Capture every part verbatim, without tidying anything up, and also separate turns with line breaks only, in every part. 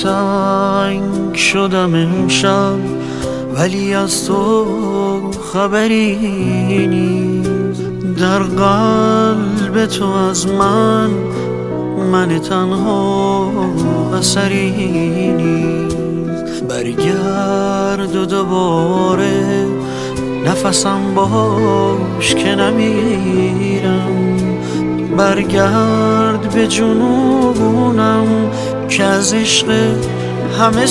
تنگ شدم امشب، ولی از تو خبری نیست. در قلب تو از من من تنها اثری نیست. برگرد و دوباره نفسم باش که نمیرم. برگرد به جنونم که از عشق همه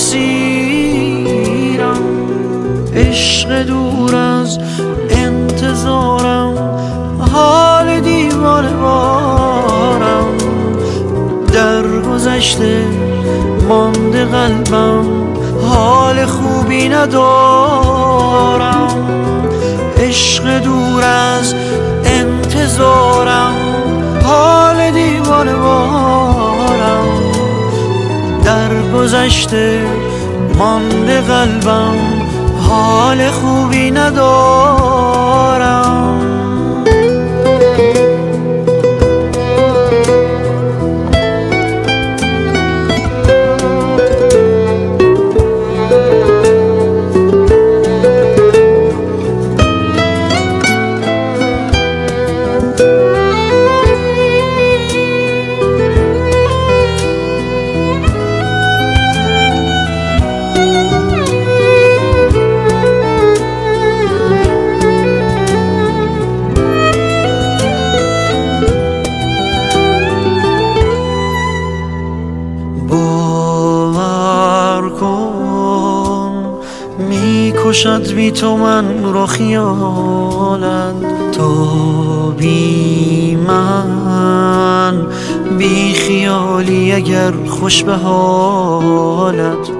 سیرم. عشق دور از انتظارم، حال دیوانه وارم. در گذشته مانده قلبم، حال خوبی ندارم. عشق دور از انتظارم، حال دیوانه وارم. در گذشته مانده قلبم، حال خوبی ندارم. میکشد بی تو من را خیالت. تو بی من بی خیالی اگر خوش به حالت.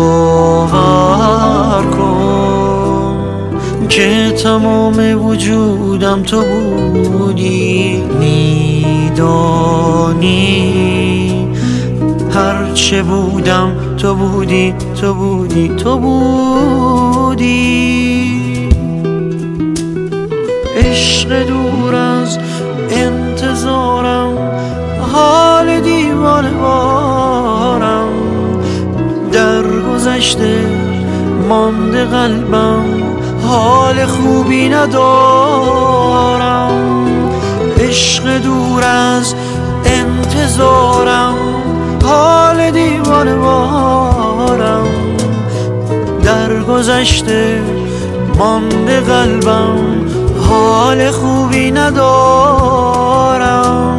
باور کن که تمام وجودم تو بودی. میدانی هر چه بودم تو بودی، تو بودی، تو بودی. عشق دور از انتظارم، حال دیوانه وارم. در گذشته مانده قلبم، حال خوبی ندارم. عشق دور از انتظارم، حال دیوانه وارم. در گذشته مانده قلبم، حال خوبی ندارم.